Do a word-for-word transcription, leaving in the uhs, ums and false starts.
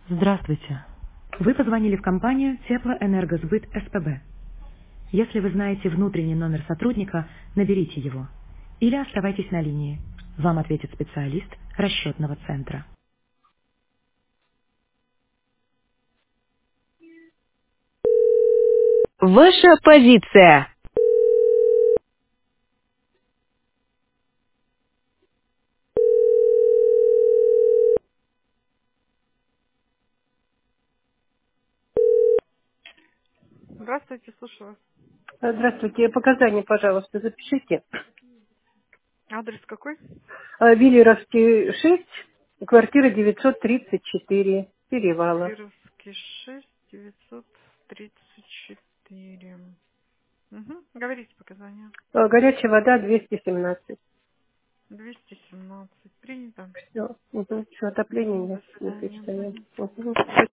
Здравствуйте. Вы позвонили в компанию Теплоэнергосбыт СПБ. Если вы знаете внутренний номер сотрудника, наберите его. Или оставайтесь на линии. Вам ответит специалист расчетного центра. Ваша позиция. Здравствуйте, слушаю вас. Здравствуйте. Показания, пожалуйста, запишите. Адрес какой? Э, Виллеровский шесть, квартира девятьсот тридцать четыре, Перевала. Кировский шесть, девятьсот тридцать четыре. Угу. Говорите показания. Э, Горячая вода двести семнадцать. двести семнадцать. Принято. Все. Угу. Все, отопление Угу. нет. До Не свидания. перестаем. Мгм. Угу.